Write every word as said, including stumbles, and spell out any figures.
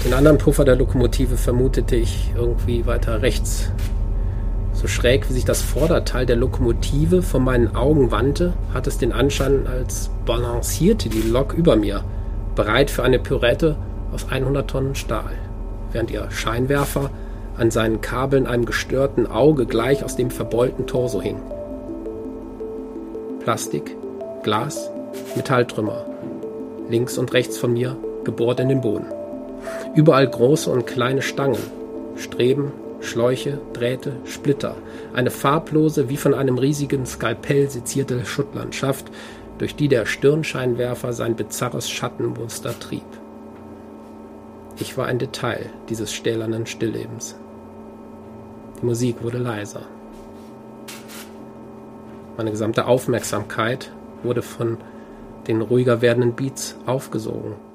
Den anderen Puffer der Lokomotive vermutete ich irgendwie weiter rechts. So schräg wie sich das Vorderteil der Lokomotive vor meinen Augen wandte, hat es den Anschein, als balancierte die Lok über mir, bereit für eine Pirouette auf hundert Tonnen Stahl, während ihr Scheinwerfer an seinen Kabeln einem gestörten Auge gleich aus dem verbeulten Torso hing. Plastik, Glas, Metalltrümmer, links und rechts von mir, gebohrt in den Boden. Überall große und kleine Stangen, Streben, Schläuche, Drähte, Splitter, eine farblose, wie von einem riesigen Skalpell sezierte Schuttlandschaft, durch die der Stirnscheinwerfer sein bizarres Schattenmuster trieb. Ich war ein Detail dieses stählernen Stilllebens. Die Musik wurde leiser. Meine gesamte Aufmerksamkeit wurde von den ruhiger werdenden Beats aufgesogen,